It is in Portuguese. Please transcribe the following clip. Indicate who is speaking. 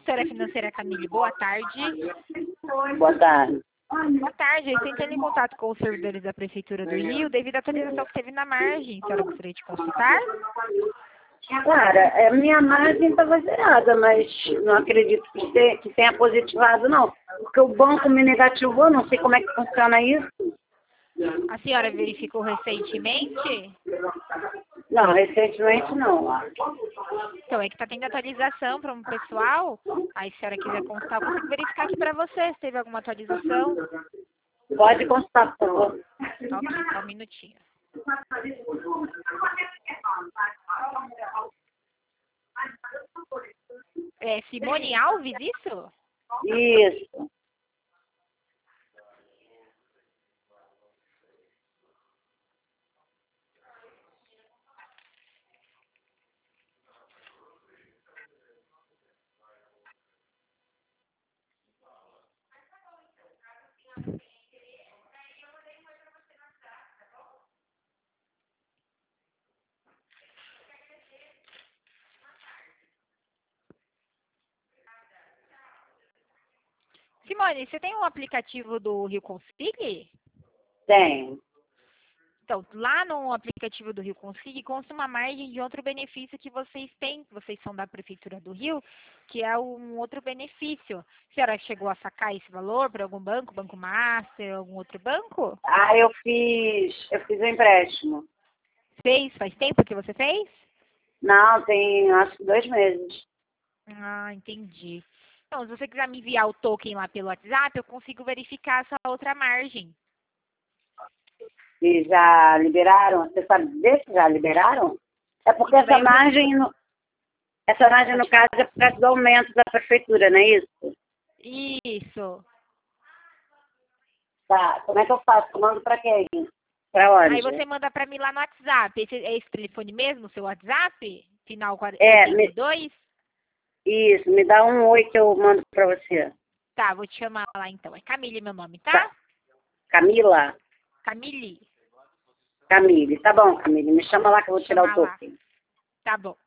Speaker 1: Gestora financeira Camille, boa tarde.
Speaker 2: Boa tarde.
Speaker 1: Boa tarde, eu estou entrando em contato com os servidores da Prefeitura do Rio devido à atualização que teve na margem. A senhora gostaria de consultar?
Speaker 2: Cara, a minha margem estava zerada, mas não acredito que tenha positivado, não. Porque o banco me negativou, não sei como é que funciona isso.
Speaker 1: A senhora verificou recentemente?
Speaker 2: Não, recentemente não.
Speaker 1: Então, é que está tendo atualização para um pessoal. Aí, se a senhora quiser consultar, eu consigo verificar aqui para você se teve alguma atualização.
Speaker 2: Pode consultar, por favor.
Speaker 1: Ok, só um minutinho. É Simone Alves, isso?
Speaker 2: Isso.
Speaker 1: Simone, você tem um aplicativo do Rio Consigne?
Speaker 2: Tem.
Speaker 1: Então, lá no aplicativo do Rio Consigne consta uma margem de outro benefício que vocês têm, que vocês são da Prefeitura do Rio, que é um outro benefício. A senhora chegou a sacar esse valor para algum banco, Banco Master, algum outro banco?
Speaker 2: Ah, eu fiz um empréstimo.
Speaker 1: Fez? Faz tempo que você fez?
Speaker 2: Não, tem acho que 2 meses.
Speaker 1: Ah, entendi. Então, se você quiser me enviar o token lá pelo WhatsApp, eu consigo verificar essa outra margem.
Speaker 2: E já liberaram? Você sabe dizer se já liberaram? É porque
Speaker 1: Então, daí
Speaker 2: essa margem, no caso, é por causa do aumento da prefeitura, não é isso?
Speaker 1: Isso.
Speaker 2: Tá, como é que eu faço? Eu mando pra quem? Pra onde?
Speaker 1: Aí você manda pra mim lá no WhatsApp. É esse telefone mesmo, seu WhatsApp? Final
Speaker 2: É,
Speaker 1: 82?
Speaker 2: Isso, me dá um oi que eu mando pra você.
Speaker 1: Tá, vou te chamar lá então. É Camille meu nome, tá?
Speaker 2: Tá. Camila?
Speaker 1: Camille.
Speaker 2: Camille, tá bom, Camille. Me chama lá que eu vou tirar o
Speaker 1: Chamar lá.
Speaker 2: token.
Speaker 1: Tá bom.